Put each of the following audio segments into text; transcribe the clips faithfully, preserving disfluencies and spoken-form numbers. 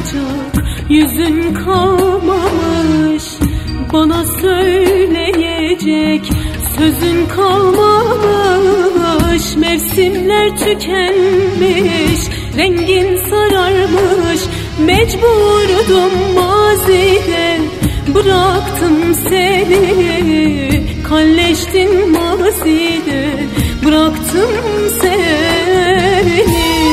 bakacak yüzün kalmamış, bana söyleyecek sözün kalmamış. Mevsimler tükenmiş, rengin sararmış, mecburdum mazide, bıraktım seni. Kalleştin mazide, bıraktım seni.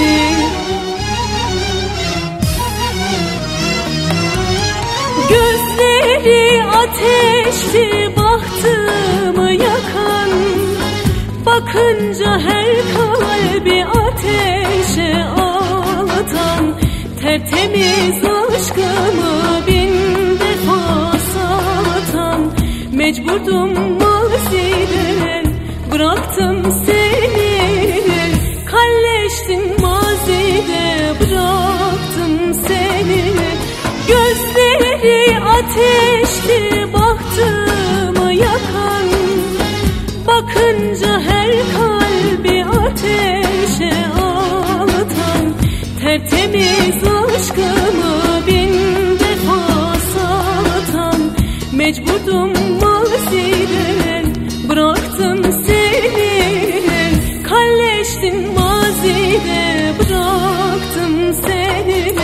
Gözleri ateşti, bahtımı yakan, bakınca her kalbi ateşe atan. Tertemiz aşkımı bin defa satan, mecburdum mazide, bıraktım seni. Kalleştin mazide, bıraktım seni. Gözleri ateşti, bahtımı yakan, bakınca her kalbi ateşe atan. Tertemiz aşkımı bin defa satan, mecburdum mazide, bıraktım seni. Kalleştin mazide, bıraktım seni.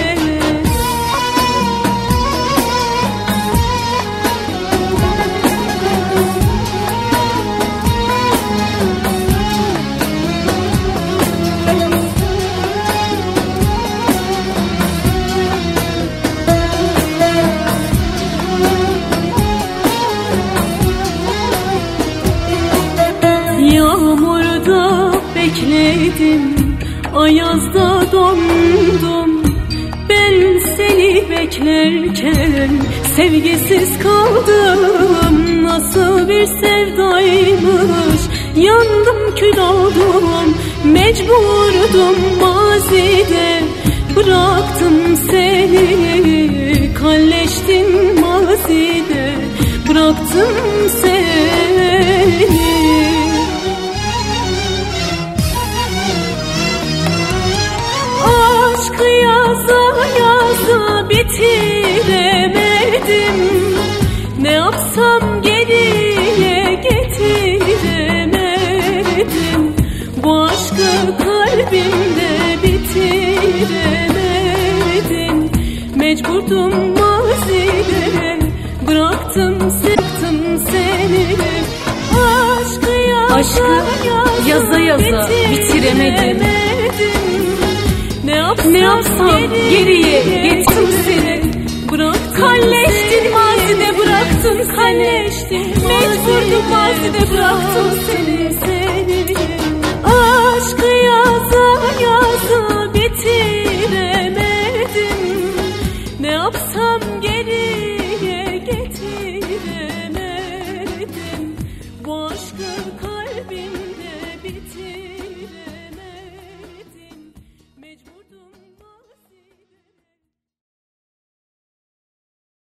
Yağmurda bekledim, ayazda dondum. Ben seni beklerken sevgisiz kaldım. Nasıl bir sevdaymış, yandım kül oldum. Mecburdum mazide, bıraktım seni. Kalleştin mazide, bıraktım seni. Aşkı yaza yaza bitiremedim, ne yapsam geriye getiremedim. Bu aşkı kalbimde bitiremedim, mecburdum mazide, bıraktım sıktım seni. Aşkı yaza, Aşkı yaza yaza bitiremedim, ne yapsam, ne yapsam geriye getirdim seni. Bıraktım Kalleştin mazide, bıraktım seni. kalleştin Mecburdum mazide, bıraktım seni.